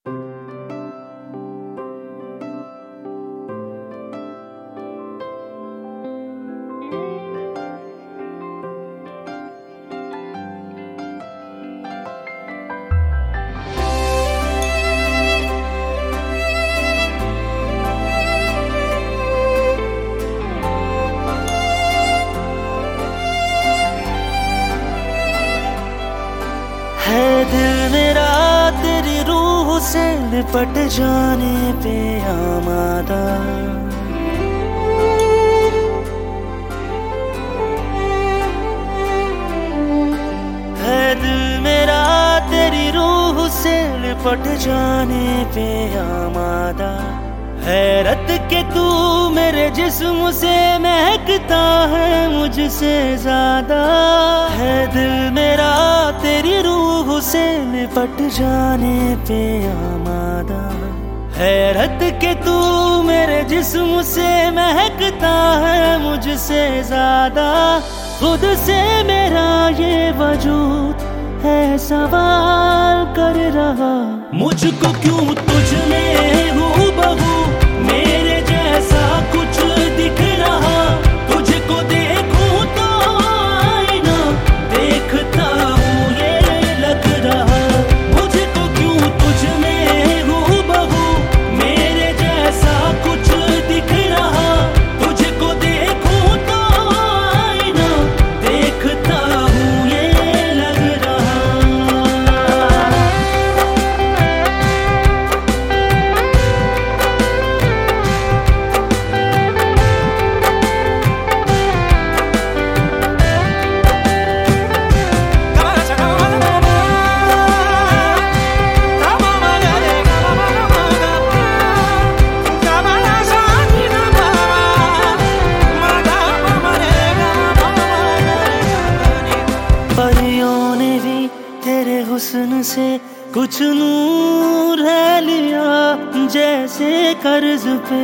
है दिल मेरा तेरी रूह से लिपट जाने पे आमादा। है दिल मेरा तेरी रूह से लिपट जाने पे आमादा। हैरत के तू मेरे जिस्म से महकता है मुझसे ज्यादा। है दिल मेरा तेरी रूह से लिपट जाने पे आमादा। हैरत के तू मेरे जिस्म से महकता है मुझसे ज्यादा। खुद से मेरा ये वजूद है सवाल कर रहा, मुझको क्यों तुझ में हूबहू मेरे जैसा कुछ दिख रहा। तुझको देखूं तो आईना देखता हूँ ये लग रहा। मुझको क्यों तुझ में हूबहू मेरे जैसा कुछ दिख रहा। तुझको देखूं तो आईना देखता हूँ ये लग रहा। परियों ने भी तेरे हुस्न से कुछ नूर है लिया, जैसे कर्ज पे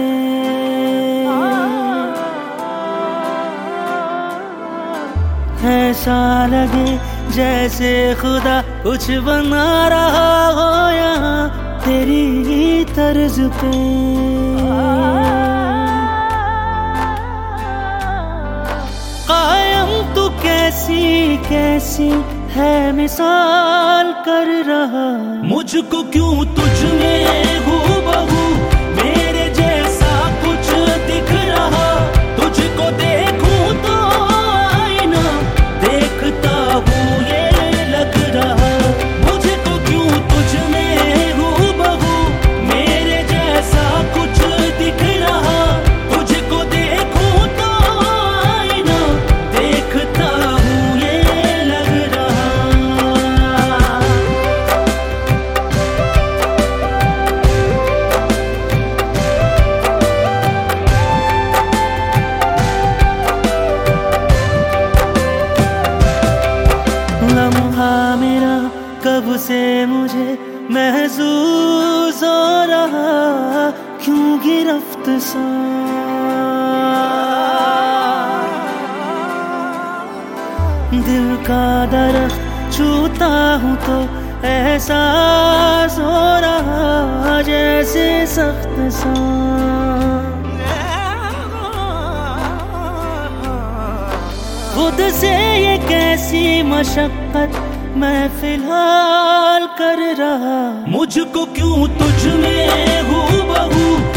ऐसा लगे जैसे खुदा कुछ बना रहा हो यहाँ तेरी ही तर्ज पे। कायम तू कैसी कैसी है मिसाल कर रहा। मुझको क्यों तुझ में हूबहू मेरे जैसा कुछ दिख रहा। तुझको देखूं तो आईना देखता हूँ ये लग रहा। मुझको क्यों तुझ में हूबहू मेरे जैसा कुछ दिख रहा। तुझको देखूं तो आईना देखता हूँ ये लग रहा। लम्हा मेरा कब से मुझे महसूस हो रहा, क्यों गिरफ्त सा। दिल का दरख्त छूता हूँ तो एहसास हो रहा जैसे सख्त सा। खुद से ये कैसी मशक्कत मैं फिलहाल कर रहा। मुझको क्यों तुझ में हूबहू